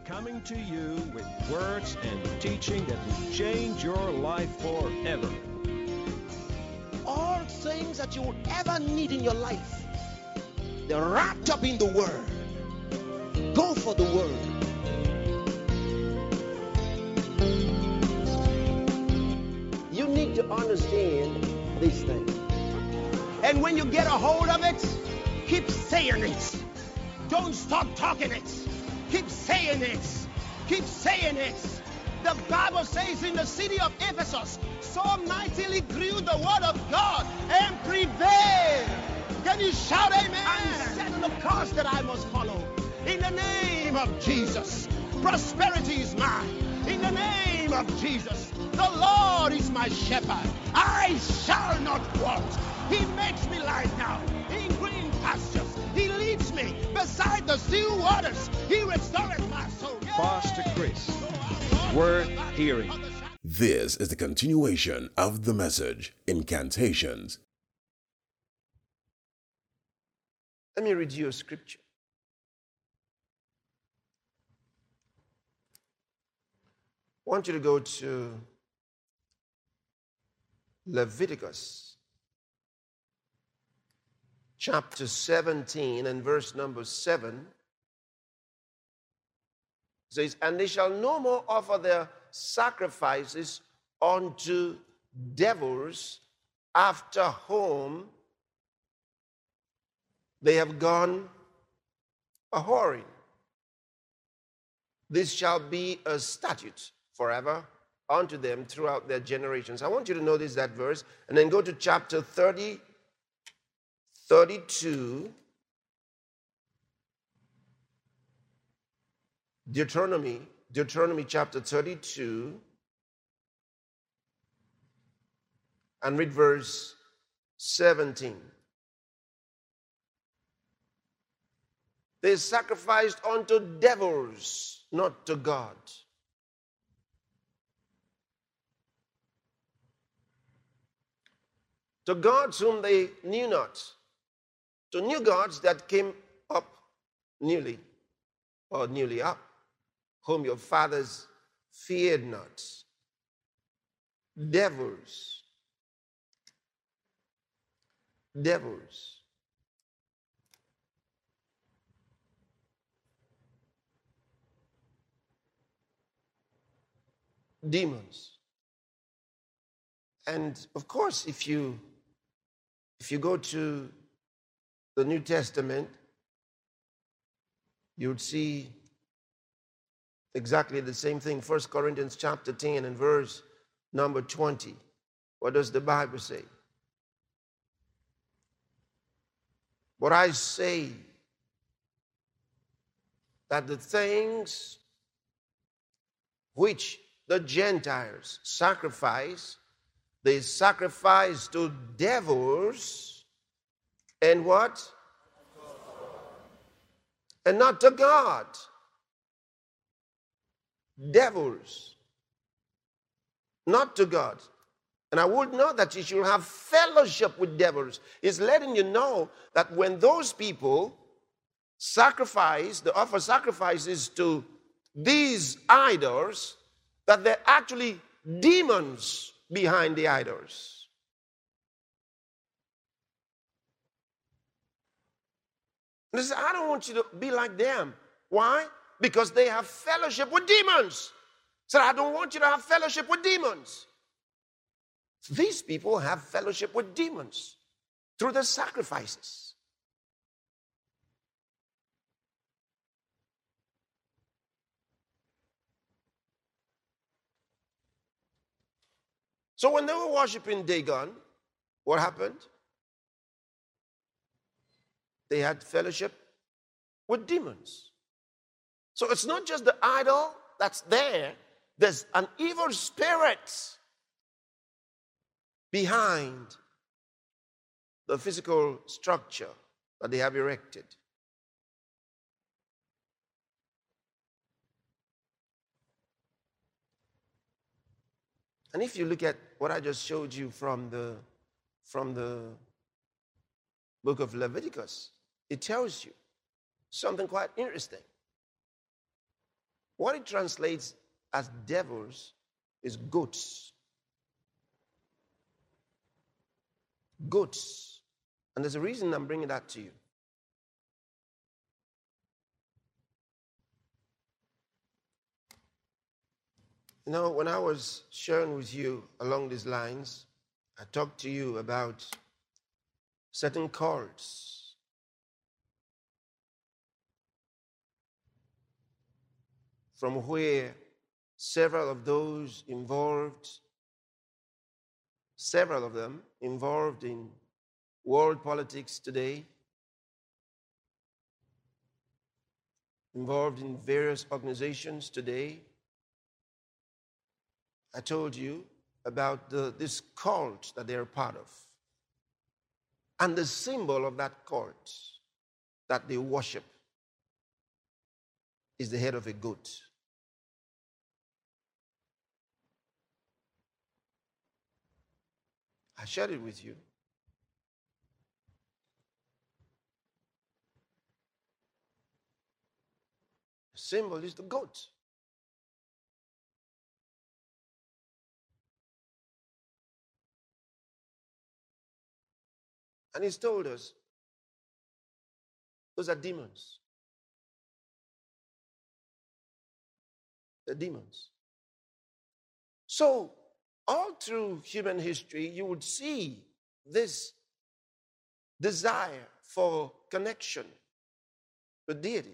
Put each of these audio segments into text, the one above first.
coming to you with words and teaching that will change your life forever. All things that you would ever need in your life, they're wrapped up in the Word. Go for the Word. You need to understand these things. And when you get a hold of it, keep saying it. Don't stop talking it. Keep saying it. Keep saying it. The Bible says in the city of Ephesus, so mightily grew the word of God and prevailed. Can you shout amen? I'm setting the course that I must follow. In the name of Jesus, prosperity is mine. In the name of Jesus, the Lord is my shepherd. I shall not want. He makes me lie down in green pastures. He leads me beside the still waters. He restoreth my soul. Pastor Chris, worth hearing. This is the continuation of the message, Incantations. Let me read you a scripture. I want you to go to Leviticus chapter 17 and verse number 7. It says, and they shall no more offer their sacrifices unto devils after whom they have gone a-whoring. This shall be a statute forever unto them throughout their generations. I want you to notice that verse and then go to chapter 32, Deuteronomy chapter 32, and read verse 17. They sacrificed unto devils, not to God. To gods whom they knew not. To new gods that came up newly up, whom your fathers feared not. Devils. Demons. And of course, if you go to the New Testament, you would see exactly the same thing. 1 Corinthians chapter 10 and verse number 20. What does the Bible say? But I say that the things which the Gentiles sacrifice, they sacrifice to devils and what? And not to God. Devils. Not to God. And I would know that you should have fellowship with devils. It's letting you know that when those people sacrifice, they offer sacrifices to these idols, that they're actually demons behind the idols. And they say, I don't want you to be like them. Why? Because they have fellowship with demons. So I don't want you to have fellowship with demons. These people have fellowship with demons through the sacrifices. So when they were worshiping Dagon, what happened? They had fellowship with demons. So it's not just the idol that's there. There's an evil spirit behind the physical structure that they have erected. And if you look at what I just showed you from the book of Leviticus, it tells you something quite interesting. What it translates as devils is goats. Goats. And there's a reason I'm bringing that to you. You know, when I was sharing with you along these lines, I talked to you about certain cults. From where several of them involved in world politics today, involved in various organizations today. I told you about this cult that they're part of. And the symbol of that cult that they worship is the head of a goat. I shared it with you. The symbol is the goat. And he's told us those are demons. They're demons. So, all through human history, you would see this desire for connection with deity.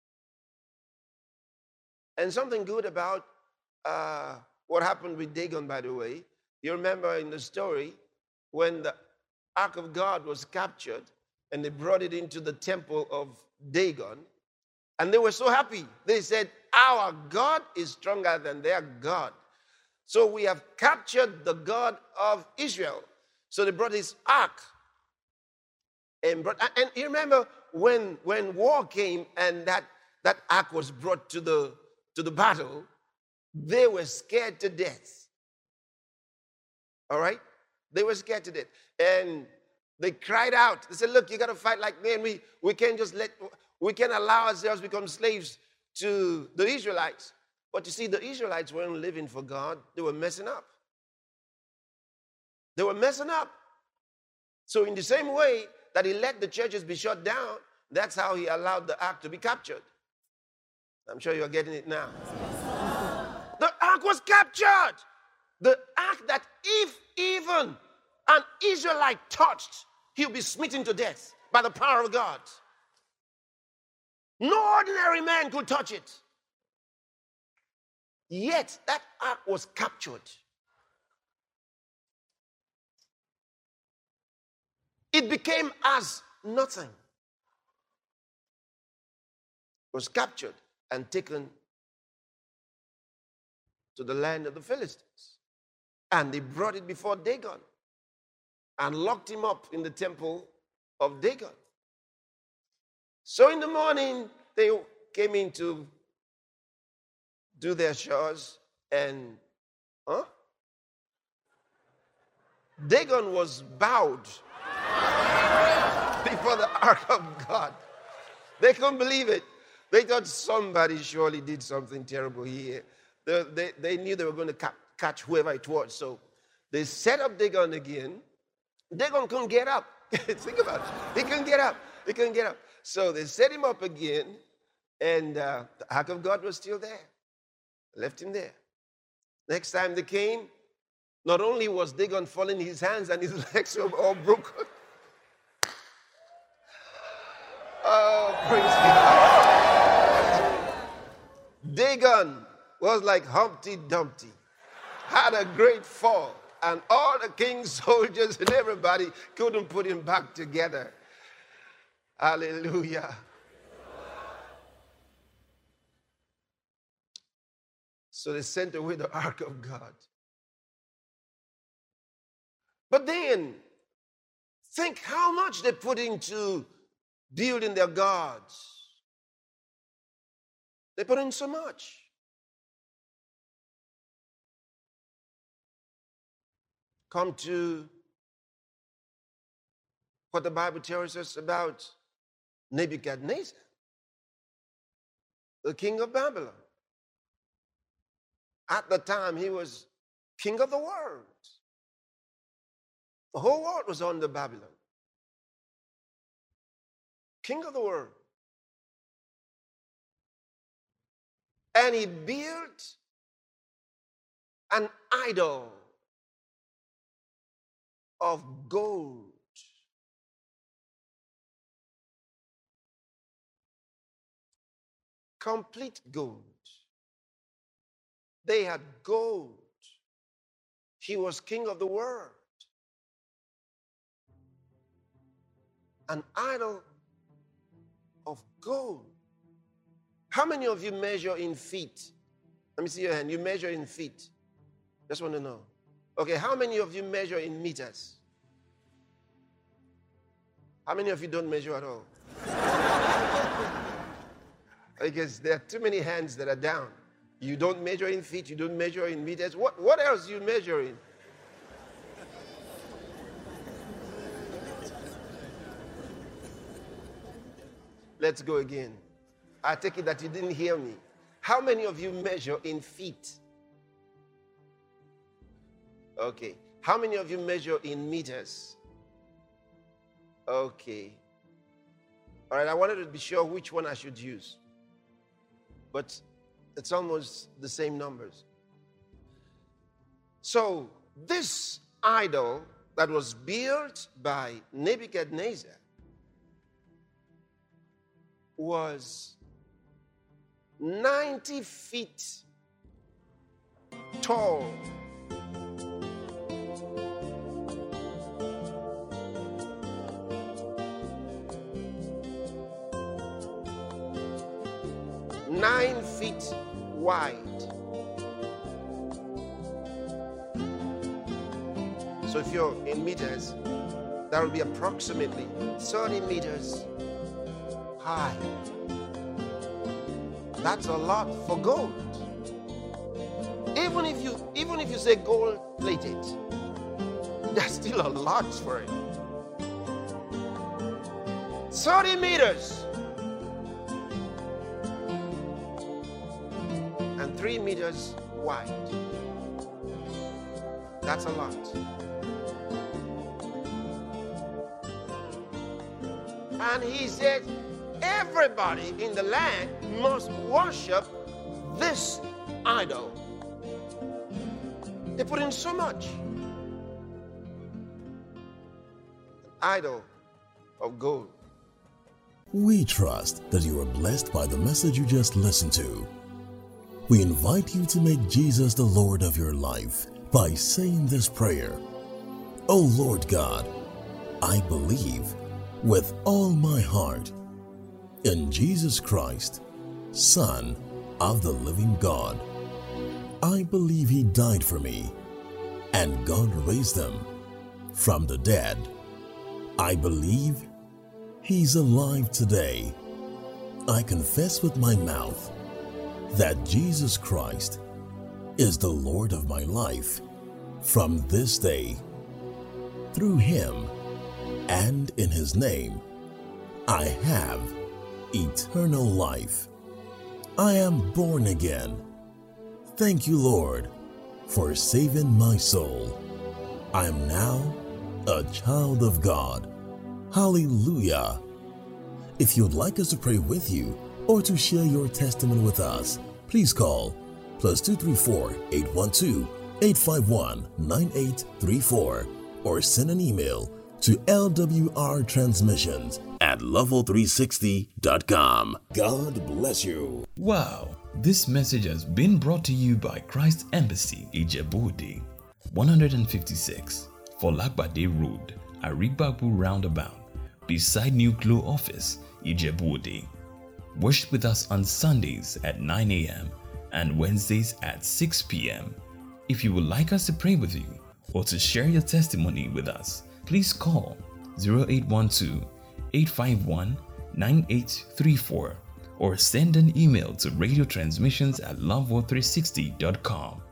And something good about what happened with Dagon, by the way. You remember in the story when the Ark of God was captured and they brought it into the temple of Dagon, and they were so happy. They said, our God is stronger than their God. So we have captured the God of Israel. So they brought his ark. And you remember when war came and that ark was brought to the battle, they were scared to death. All right? They were scared to death. And they cried out. They said, look, you got to fight like me, and we can't allow ourselves to become slaves to the Israelites. But you see, the Israelites weren't living for God. They were messing up. They were messing up. So in the same way that he let the churches be shut down, that's how he allowed the ark to be captured. I'm sure you're getting it now. The ark was captured. The ark that if even an Israelite touched, he'll be smitten to death by the power of God. No ordinary man could touch it. Yet that ark was captured. It became as nothing. It was captured and taken to the land of the Philistines. And they brought it before Dagon and locked him up in the temple of Dagon. So in the morning, they came in to do their chores, and Dagon was bowed before the ark of God. They couldn't believe it. They thought somebody surely did something terrible here. They knew they were going to catch whoever it was. So they set up Dagon again. Dagon couldn't get up. Think about it. He couldn't get up. He couldn't get up. So they set him up again, and the ark of God was still there. Left him there. Next time they came, not only was Dagon falling, his hands and his legs were all broken. Oh, praise God. Dagon was like Humpty Dumpty, had a great fall, and all the king's soldiers and everybody couldn't put him back together. Hallelujah. So they sent away the ark of God. But then, think how much they put into building their gods. They put in so much. Come to what the Bible tells us about Nebuchadnezzar, the king of Babylon. At the time, he was king of the world. The whole world was under Babylon. King of the world. And he built an idol of gold. Complete gold. They had gold. He was king of the world. An idol of gold. How many of you measure in feet? Let me see your hand. You measure in feet. Just want to know. Okay, how many of you measure in meters? How many of you don't measure at all? Because there are too many hands that are down. You don't measure in feet, you don't measure in meters. What else do you measure in? Let's go again. I take it that you didn't hear me. How many of you measure in feet? Okay. How many of you measure in meters? Okay. All right, I wanted to be sure which one I should use. But it's almost the same numbers. So, this idol that was built by Nebuchadnezzar was 90 feet tall. Nine feet wide. So if you're in meters, that will be approximately 30 meters high. That's a lot for gold. Even if you say gold plated, that's still a lot for it. 30 meters. And 3 meters wide. That's a lot. And he said, everybody in the land must worship this idol. They put in so much. An idol of gold. We trust that you are blessed by the message you just listened to. We invite you to make Jesus the Lord of your life by saying this prayer. O Lord God, I believe with all my heart in Jesus Christ, Son of the living God. I believe He died for me and God raised Him from the dead. I believe He's alive today. I confess with my mouth that Jesus Christ is the Lord of my life from this day. Through Him and in His name, I have eternal life. I am born again. Thank you, Lord, for saving my soul. I am now a child of God. Hallelujah. If you'd like us to pray with you or to share your testimony with us, please call +234 812 851 9834 or send an email to lwrtransmissions@level360.com. God bless you. Wow, this message has been brought to you by Christ Embassy, Ijebu-Ode, 156 Folagbade Road, Arigbabu Roundabout, beside New Glow Office, Ijebu-Ode. Worship with us on Sundays at 9 a.m. and Wednesdays at 6 p.m. If you would like us to pray with you or to share your testimony with us, please call 0812-851-9834 or send an email to radiotransmissions@loveworld360.com.